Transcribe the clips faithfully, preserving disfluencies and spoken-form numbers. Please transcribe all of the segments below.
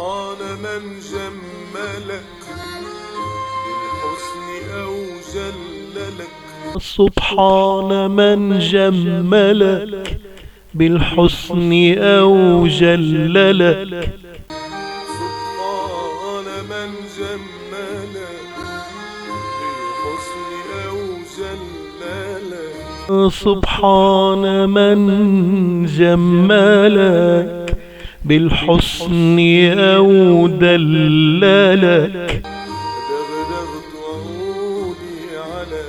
سبحان من جملك بالحسن أو جللك سبحان من جملك بالحسن أو جللك سبحان من جملك بالحسن أو جللك سبحان من جملك بالحسن أو دللك دغدغت عودي على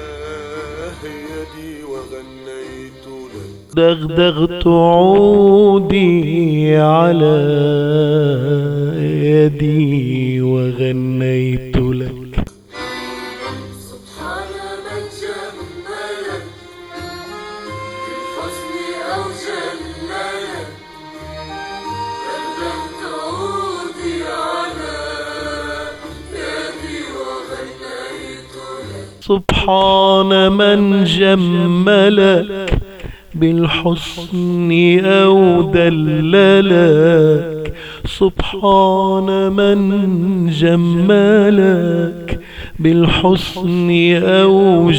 يدي وغنيت لك دغدغت عودي على يدي وغنيت لك سبحان من جملك بالحسن أو جللك دغدغت عودي على يدي وغنيت لك سبحان من جملك بالحسن أو دللك سبحان من جملك بالحسن أو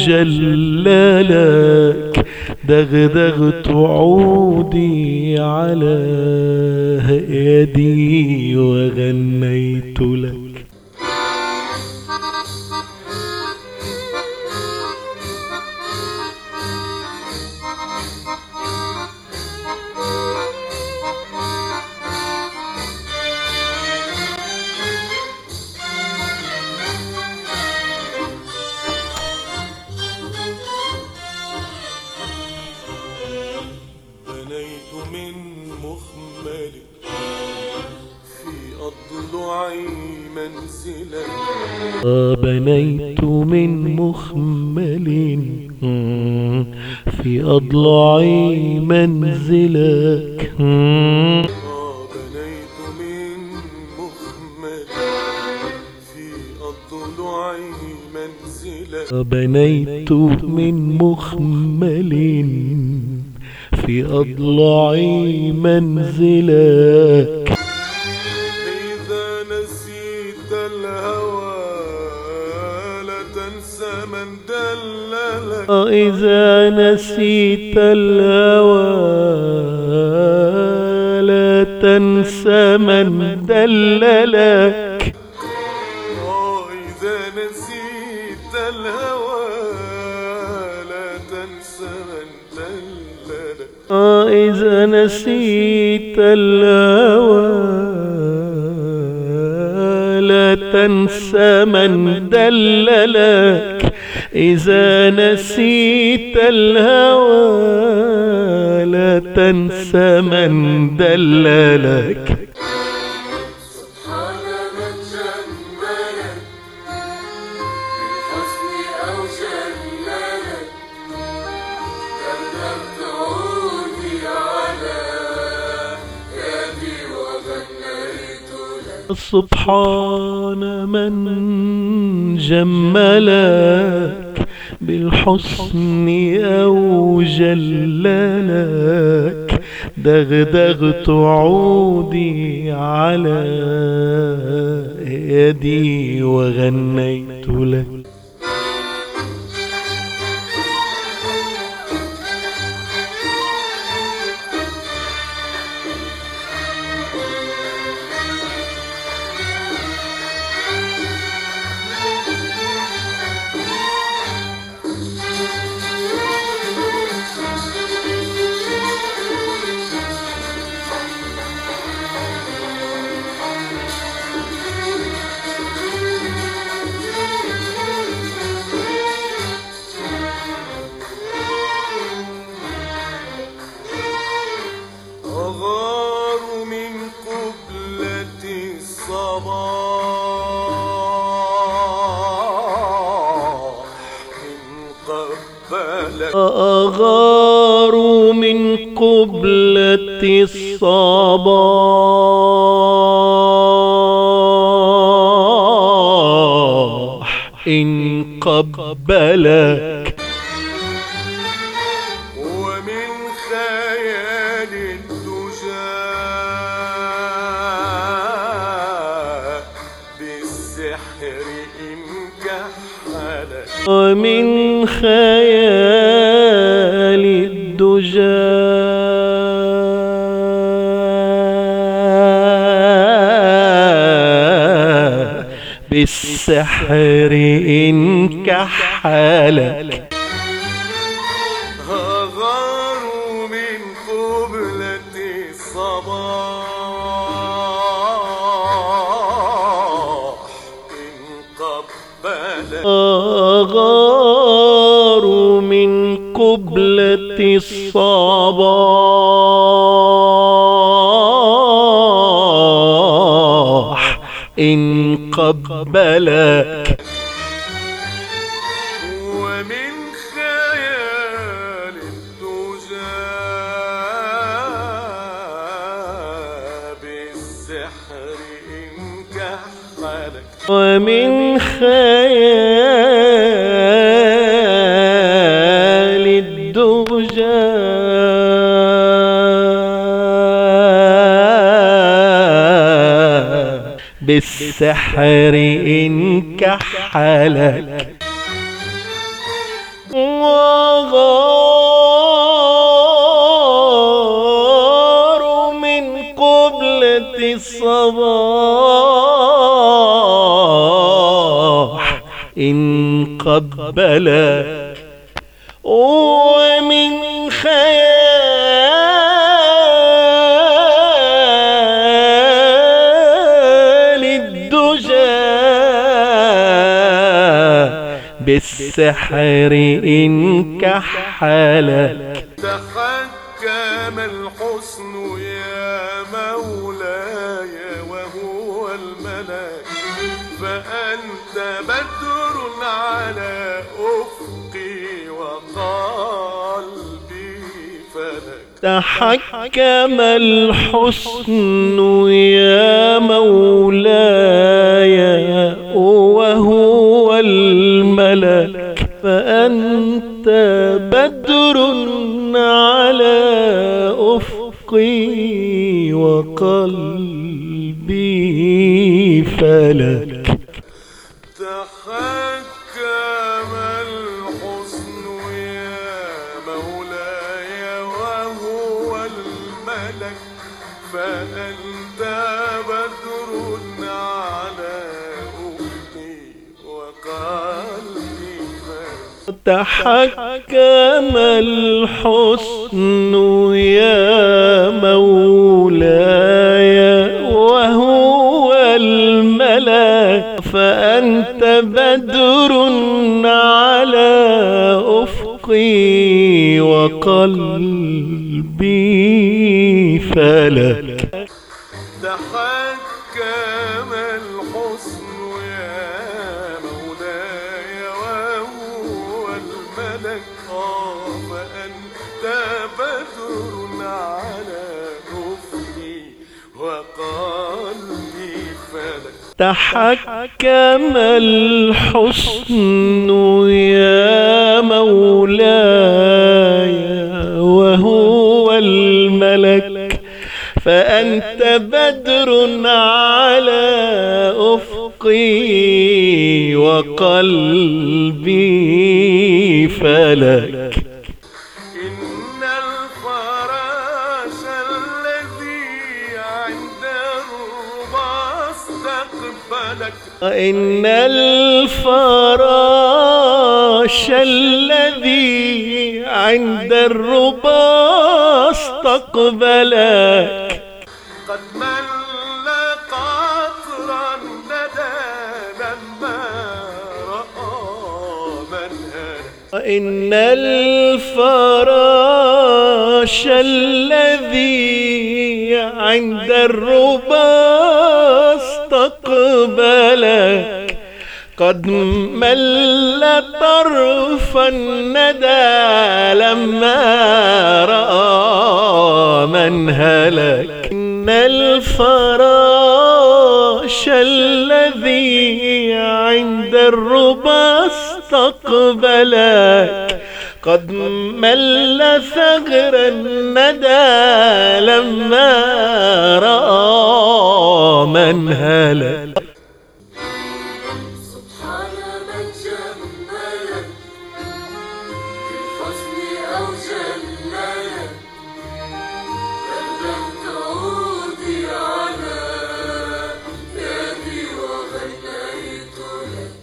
جللك دغدغت عودي على يدي وغنيت لك بنيت من مخمل في أضلعي منزلا بنيت من مخمل في أضلعي منزلك بنيت من مخمل في أضلعي منزلا بنيت من مخمل في أضلعي منزلك إذا نسيت الهوى لا تنسى من دللك إذا نسيت الهوى لا تنسى من دللك إذا نسيت الهوى لا تنسى من دللك إذا نسيت الهوى لا تنسى من دللك إذا نسيت الهوى لا تنسى من دللك سبحان من جملك بالحسن أو جللك دغدغت عودي على يدي وغنيت لك سبحان من جملك بالحسن أو جللك دغدغت عودي على يدي وغنيت لك أغار من قبلة الصباح إن قبلك أغار من قبلة الصباح إن قبلك ومن خيال الدجى ومن خيال الدجى بالسحر إن كحلك هغار من قبلة الصباح إن قبلك أغار من قبلة الصباح إن قبلك ومن خيال الدجى بالسحر إن كحلك ومن خيال الدجى بالسحر إن كحلك وغار من قبلة الصباح إن قبلك ومن خيال الدجى بالسحر إن كحلك تحكم الحسن يا مولاي وهو الملك فأنت بدر على أفقي وقلبي فلك تحكم الحسن يا مولاي وهو الملك فأنت بدر على أفقي وقلبي فلك تحكم الحسن يا مولاي وهو الملك فأنت بدر على أفقي وقلبي فلك تحكم الحسن يا مولاي وهو الملك فأنت بدر على أفقي وقلبي فلك تحكم الحسن يا مولاي وهو الملك فأنت بدر على أفقي وقلبي فلك تحكم الحسن يا مولاي وهو الملك فأنت بدر على أفقي وقلبي فلك إن الفراش الذي عند الربا استقبلك إن الفراش الذي عند الربا استقبلك قد مل قطرا ندى لما رأى من هلك إن الفراش الذي عند الربا استقبلك قد مل طرف الندى لما رأى من هلك إن الفراش الذي عند الربا استقبلك قد مل ثغر الندى لما رأى من هلك سبحان من جملك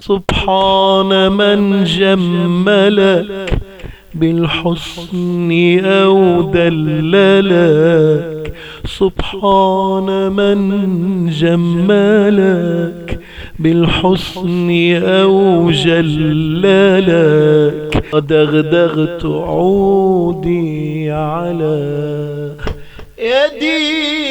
سبحان من جملك بالحسن أو دللك، سبحان من جملك بالحسن أو جللك. دغدغت عودي على يدي